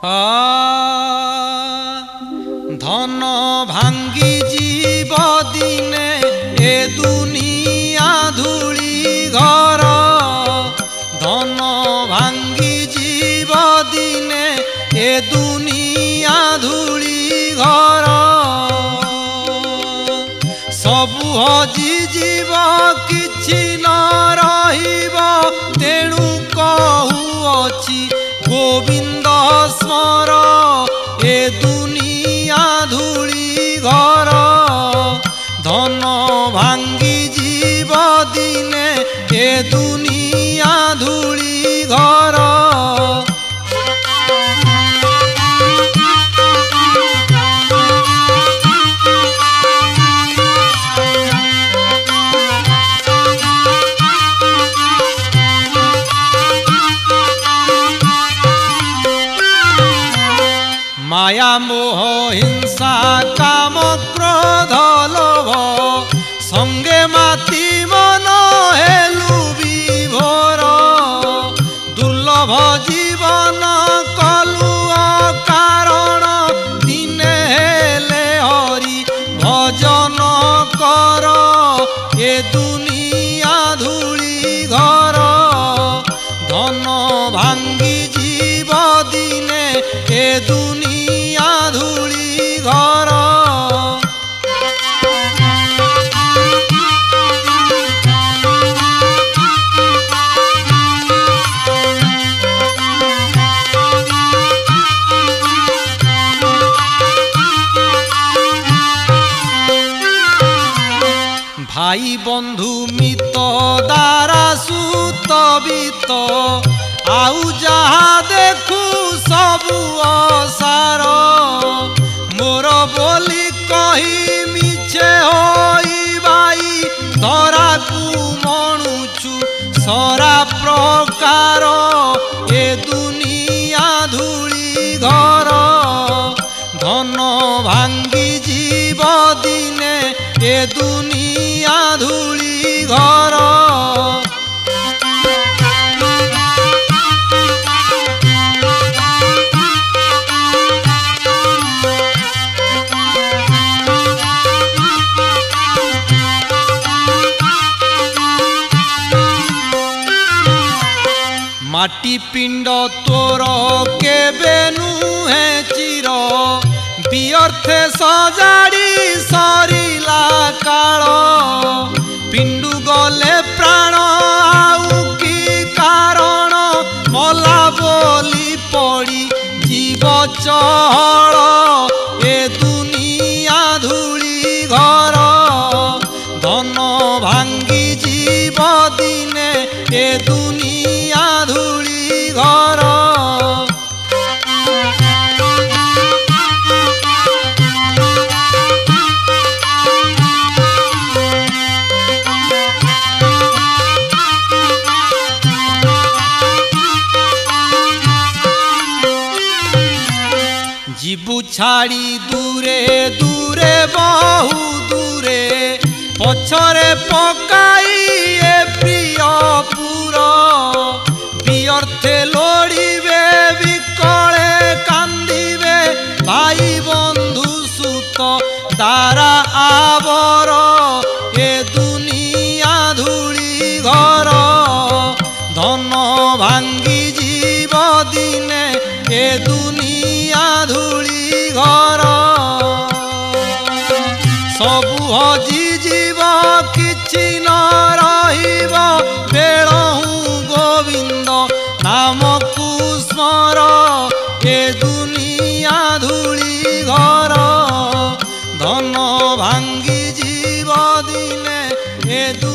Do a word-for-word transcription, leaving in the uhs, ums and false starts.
धन भांगी जीव दिने ए दुनिया धूली घर धन भांगी जीव दिने ए दुनिया धूली घर सबु हजि जीव किछि न रहिब तेणु कहुअछि गोविंद स्मर ए दुनिया धूली घर धन भांगी जीव दिने ए दुनिया धूली घर माया मोह हिंसा काम क्रोध लोभ संगे माती मन हेलु विभोर दुर्लभ जीवन कलु कारण दिने हेले हरि भजन कर ए दुनिया धूली घर धन भांगी जीव दिने ए दुनिया धूली घर भाई बंधु मित दारा सुत बीत आउ जहा देखू सबु असार मोर बोली कही मिछे होई भाई धरा को मणुचु सरा प्रकार ए दुनिया धूली घर धन भांगी जीव दिने ए दुनिया धूली घर माटी पिंड तोर केबे नुहे चिर बियर्थे सजाड़ी सरिला काल पिंडु गले प्राण आउ की कारण मला बोली पड़ी जीव चहल ए दुनिया धूली घर धन भांगी जीव दिने ए दुनिया धूली घर जीवु छाड़ी दूरे दूरे बहु दूरे पछरे पकाई ए प्रिय पुर बियर्थे लोड़िबे विकले कांदिबे भाई बंधु सुत तारा आवर ए दुनिया धूली घर धन भांगी जीव दिने ए दुनिया धूली घर सबु हजि जीव किछि न रहिब बेलहु गोविंद नाम को स्मर ए दुनिया धूली घर धन भांगी जीव दिने ए